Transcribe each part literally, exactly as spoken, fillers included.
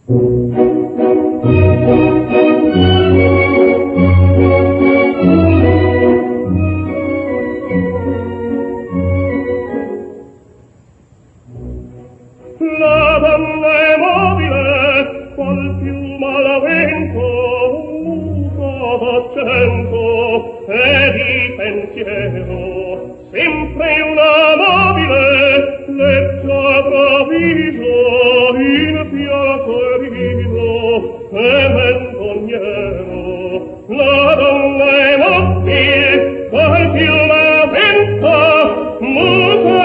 La donna è mobile, qual piuma al vento, muta d'accento e di pensiero, sempre una mobile, leggiadra viso, in fiato e riso, e menzognero. La donna è mobile, qual piuma al vento, muta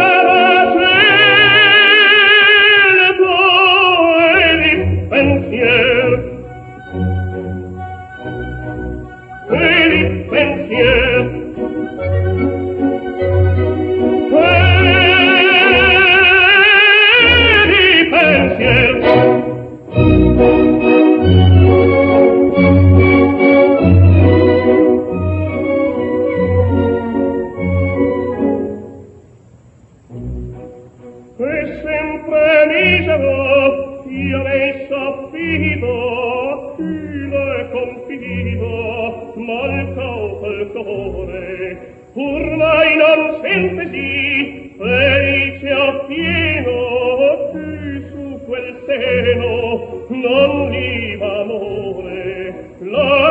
ormai non sentesi, felice appieno, qui su quel seno non viva amore, la